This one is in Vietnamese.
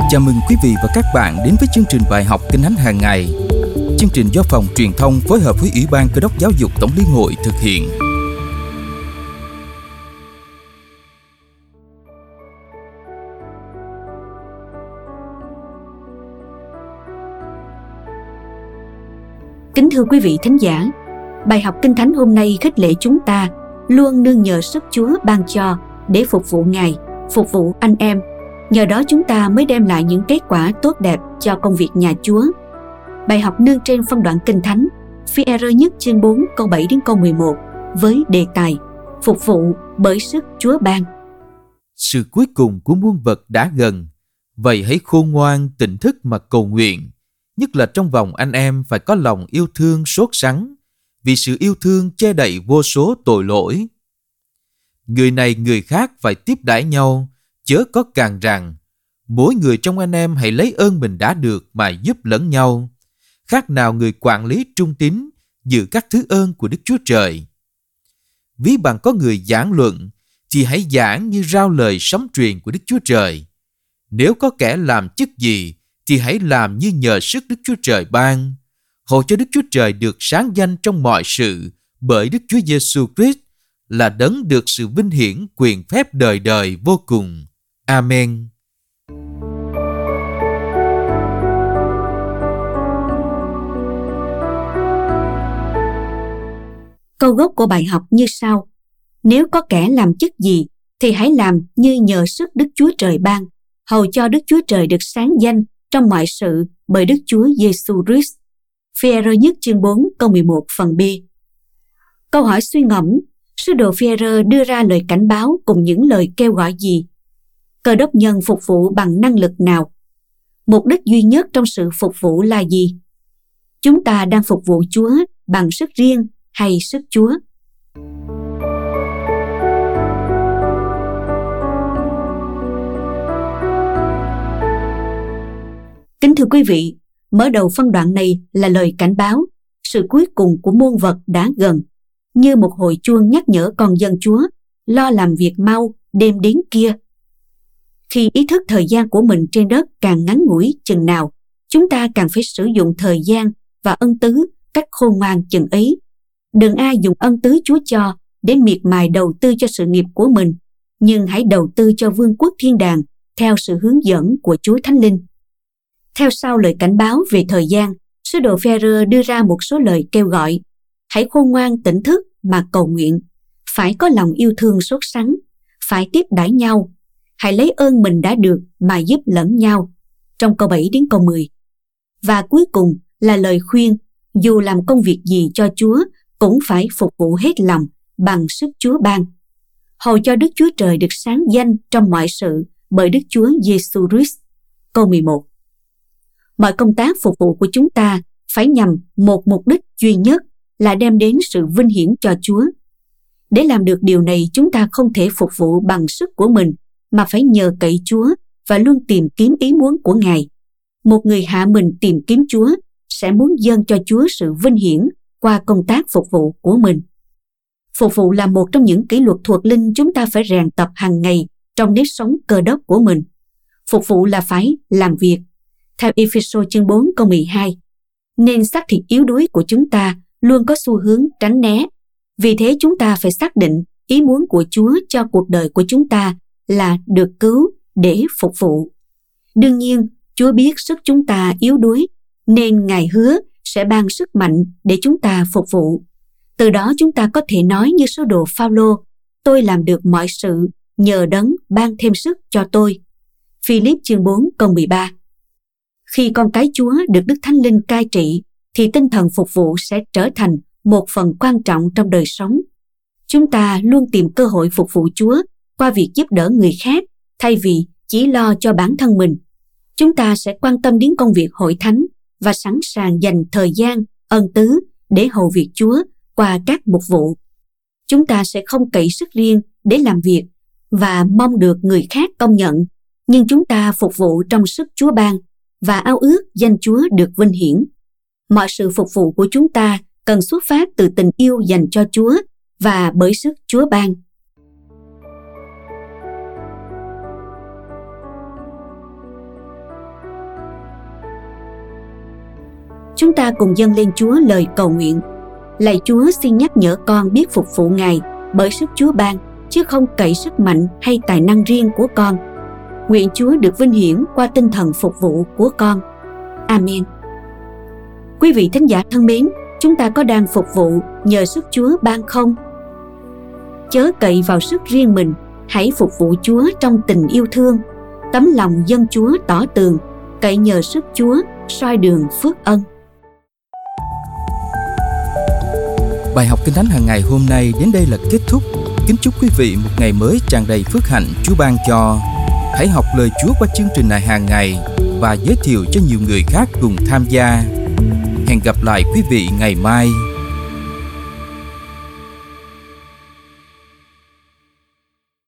Chào mừng quý vị và các bạn đến với chương trình bài học Kinh Thánh hàng ngày. Chương trình do Phòng Truyền thông phối hợp với Ủy ban Cơ đốc Giáo dục Tổng liên hội thực hiện. Kính thưa quý vị thính giả, bài học Kinh Thánh hôm nay khích lệ chúng ta luôn nương nhờ sức Chúa ban cho để phục vụ Ngài, phục vụ anh em. Nhờ đó chúng ta mới đem lại những kết quả tốt đẹp cho công việc nhà Chúa. Bài học nương trên phân đoạn Kinh Thánh Phi-e-rơ nhất chương 4 câu 7 đến câu 11 với đề tài Phục vụ bởi sức Chúa ban. Sự cuối cùng của muôn vật đã gần, vậy hãy khôn ngoan tỉnh thức mà cầu nguyện. Nhất là trong vòng anh em phải có lòng yêu thương sốt sắng, vì sự yêu thương che đậy vô số tội lỗi. Người này người khác phải tiếp đãi nhau, chớ có càn rằn. Mỗi người trong anh em hãy lấy ơn mình đã được mà giúp lẫn nhau. Khác nào người quản lý trung tín giữ các thứ ơn của Đức Chúa Trời. Ví bằng có người giảng luận, thì hãy giảng như rao lời sấm truyền của Đức Chúa Trời. Nếu có kẻ làm chức gì, thì hãy làm như nhờ sức Đức Chúa Trời ban, hầu cho Đức Chúa Trời được sáng danh trong mọi sự bởi Đức Chúa Giêsu Christ, là đấng được sự vinh hiển quyền phép đời đời vô cùng. Amen. Câu gốc của bài học như sau: Nếu có kẻ làm chức gì, thì hãy làm như nhờ sức Đức Chúa Trời ban, hầu cho Đức Chúa Trời được sáng danh trong mọi sự bởi Đức Chúa Giêsu Christ. Phi-e-rơ nhất chương 4 câu 11 phần B. Câu hỏi suy ngẫm: Sứ đồ Phi-e-rơ đưa ra lời cảnh báo cùng những lời kêu gọi gì? Cơ đốc nhân phục vụ bằng năng lực nào? Mục đích duy nhất trong sự phục vụ là gì? Chúng ta đang phục vụ Chúa bằng sức riêng hay sức Chúa? Kính thưa quý vị, mở đầu phân đoạn này là lời cảnh báo, sự cuối cùng của muôn vật đã gần, như một hồi chuông nhắc nhở con dân Chúa lo làm việc mau, đêm đến kia. Khi ý thức thời gian của mình trên đất càng ngắn ngủi chừng nào, chúng ta càng phải sử dụng thời gian và ân tứ cách khôn ngoan chừng ấy. Đừng ai dùng ân tứ Chúa cho để miệt mài đầu tư cho sự nghiệp của mình, nhưng hãy đầu tư cho vương quốc thiên đàng theo sự hướng dẫn của Chúa Thánh Linh. Theo sau lời cảnh báo về thời gian, sứ đồ Phi-e-rơ đưa ra một số lời kêu gọi: hãy khôn ngoan tỉnh thức mà cầu nguyện, phải có lòng yêu thương sốt sắng, phải tiếp đãi nhau, hãy lấy ơn mình đã được mà giúp lẫn nhau, trong câu 7 đến câu 10. Và cuối cùng là lời khuyên, dù làm công việc gì cho Chúa cũng phải phục vụ hết lòng bằng sức Chúa ban, hầu cho Đức Chúa Trời được sáng danh trong mọi sự bởi Đức Chúa Giêsu Christ. Câu 11. Mọi công tác phục vụ của chúng ta phải nhằm một mục đích duy nhất là đem đến sự vinh hiển cho Chúa. Để làm được điều này, chúng ta không thể phục vụ bằng sức của mình, mà phải nhờ cậy Chúa và luôn tìm kiếm ý muốn của Ngài. Một người hạ mình tìm kiếm Chúa sẽ muốn dâng cho Chúa sự vinh hiển qua công tác phục vụ của mình. Phục vụ là một trong những kỷ luật thuộc linh chúng ta phải rèn tập hàng ngày trong nếp sống Cơ đốc của mình. Phục vụ là phải làm việc. Theo Ê-phê-sô chương 4 câu 12, nên xác thịt yếu đuối của chúng ta luôn có xu hướng tránh né. Vì thế chúng ta phải xác định ý muốn của Chúa cho cuộc đời của chúng ta là được cứu để phục vụ. Đương nhiên, Chúa biết sức chúng ta yếu đuối, nên Ngài hứa sẽ ban sức mạnh để chúng ta phục vụ. Từ đó chúng ta có thể nói như sứ đồ Phao-lô: tôi làm được mọi sự nhờ đấng ban thêm sức cho tôi. Phi-líp chương 4 câu 13. Khi con cái Chúa được Đức Thánh Linh cai trị, thì tinh thần phục vụ sẽ trở thành một phần quan trọng trong đời sống. Chúng ta luôn tìm cơ hội phục vụ Chúa qua việc giúp đỡ người khác, thay vì chỉ lo cho bản thân mình. Chúng ta sẽ quan tâm đến công việc hội thánh và sẵn sàng dành thời gian, ân tứ để hầu việc Chúa qua các mục vụ. Chúng ta sẽ không cậy sức riêng để làm việc và mong được người khác công nhận, nhưng chúng ta phục vụ trong sức Chúa ban và ao ước danh Chúa được vinh hiển. Mọi sự phục vụ của chúng ta cần xuất phát từ tình yêu dành cho Chúa và bởi sức Chúa ban. Chúng ta cùng dâng lên Chúa lời cầu nguyện. Lạy Chúa, xin nhắc nhở con biết phục vụ Ngài bởi sức Chúa ban, chứ không cậy sức mạnh hay tài năng riêng của con. Nguyện Chúa được vinh hiển qua tinh thần phục vụ của con. Amen. Quý vị thính giả thân mến, chúng ta có đang phục vụ nhờ sức Chúa ban không? Chớ cậy vào sức riêng mình, hãy phục vụ Chúa trong tình yêu thương. Tấm lòng dân Chúa tỏ tường, cậy nhờ sức Chúa soi đường phước ân. Bài học Kinh Thánh hàng ngày hôm nay đến đây là kết thúc. Kính chúc quý vị một ngày mới tràn đầy phước hạnh Chúa ban cho. Hãy học lời Chúa qua chương trình này hàng ngày và giới thiệu cho nhiều người khác cùng tham gia. Hẹn gặp lại quý vị ngày mai.